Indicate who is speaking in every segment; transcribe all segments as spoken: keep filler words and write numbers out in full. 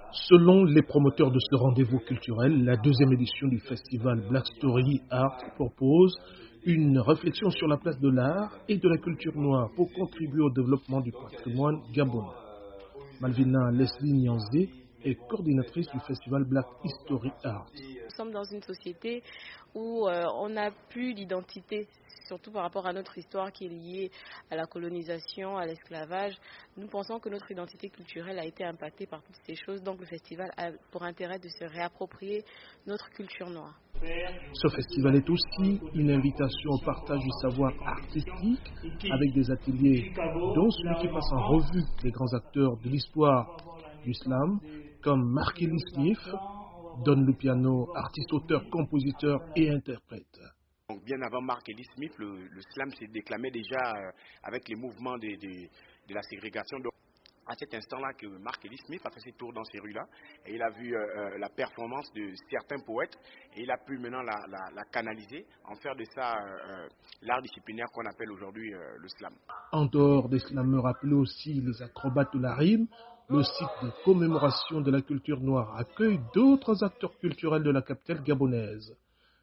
Speaker 1: Selon les promoteurs de ce rendez-vous culturel, la deuxième édition du festival Black Story Art propose une réflexion sur la place de l'art et de la culture noire pour contribuer au développement du patrimoine gabonais. Malvina Leslie Nyanzé est coordinatrice du festival Black History Art.
Speaker 2: Nous sommes dans une société où euh, on n'a plus d'identité, surtout par rapport à notre histoire qui est liée à la colonisation, à l'esclavage. Nous pensons que notre identité culturelle a été impactée par toutes ces choses, donc le festival a pour intérêt de se réapproprier notre culture noire.
Speaker 1: Ce festival est aussi une invitation au partage du savoir artistique avec des ateliers dont celui qui passe en revue les grands acteurs de l'histoire du slam comme Mark-Ellis Smith, Don Lupiano, artiste, auteur, compositeur et interprète.
Speaker 3: Donc, bien avant Mark-Ellis Smith, le, le slam s'est déclamé déjà euh, avec les mouvements de, de, de la ségrégation. Donc, à cet instant-là que Mark-Ellis Smith a fait ses tours dans ces rues-là et il a vu euh, la performance de certains poètes et il a pu maintenant la, la, la canaliser, en faire de ça euh, l'art disciplinaire qu'on appelle aujourd'hui euh, le slam.
Speaker 1: En dehors des slameurs appelés aussi les acrobates de la rime, le site de commémoration de la culture noire accueille d'autres acteurs culturels de la capitale gabonaise.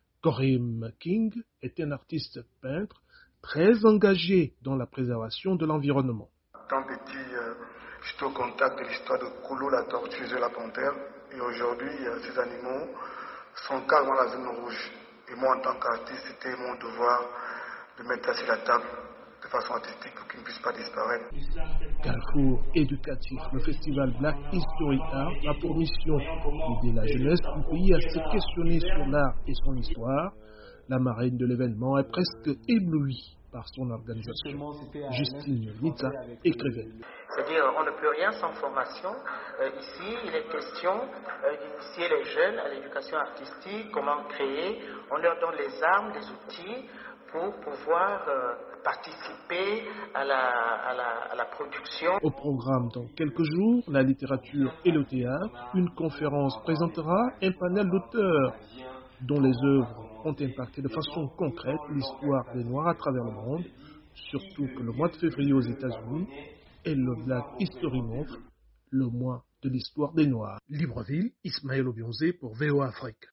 Speaker 1: Korim King est un artiste peintre très engagé dans la préservation de l'environnement.
Speaker 4: Tant petit, euh, j'étais au contact de l'histoire de Koulou, la tortue et la panthère. Et aujourd'hui, euh, ces animaux sont carrément dans la zone rouge. Et moi, en tant qu'artiste, c'était mon devoir de mettre ça sur la table de façon artistique pour qu'ils ne puissent pas disparaître.
Speaker 1: Carrefour éducatif, le festival Black History Art a pour mission d'aider la jeunesse du pays à se questionner sur l'art et son histoire. La marraine de l'événement est presque éblouie par son organisation. Justine Nita, écrivaine.
Speaker 5: C'est-à-dire, on ne peut rien sans formation. Euh, ici, il est question euh, d'initier les jeunes à l'éducation artistique, comment créer. On leur donne les armes, les outils pour pouvoir euh, participer à la, à, la, à la production.
Speaker 1: Au programme dans quelques jours, la littérature et le théâtre, une conférence présentera un panel d'auteurs dont les œuvres ont impacté de façon concrète l'histoire des Noirs à travers le monde, surtout que le mois de février aux États-Unis est le Black History Month, le mois de l'histoire des Noirs. Libreville, Ismaël Obionzé pour V O A Afrique.